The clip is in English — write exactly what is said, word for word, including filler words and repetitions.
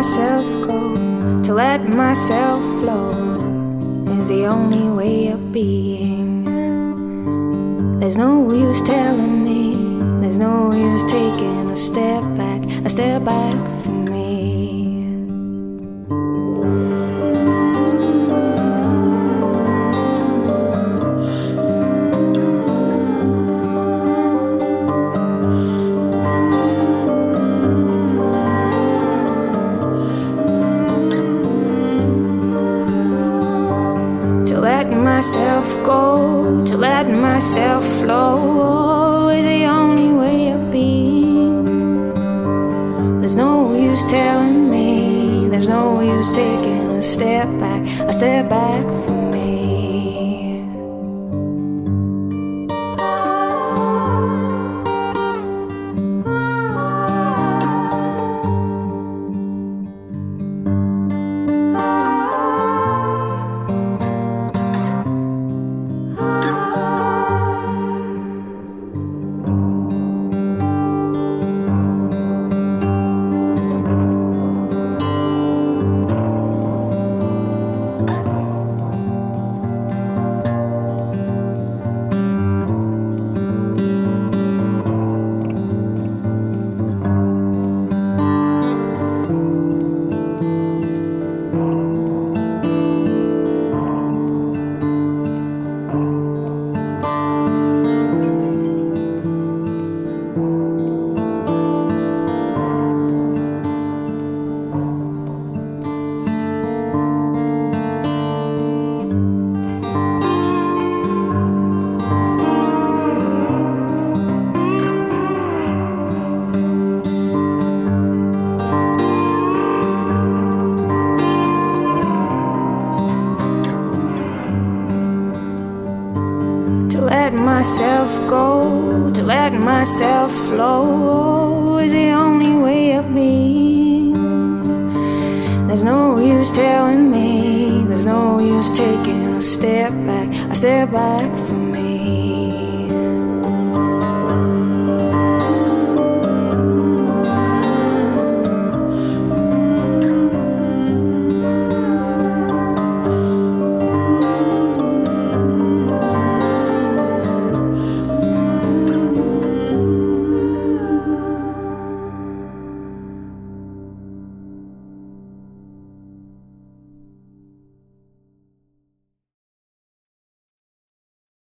myself go, to let myself flow is the only way of being. There's no use telling me, there's no use taking a step back, a step back from me. To let myself go, to let myself flow is the only way of being. There's no use telling me, there's no use taking a step back, a step back from me. To let myself go, to let myself flow is the only way of being. There's no use telling me, there's no use taking a step back, a step back from me.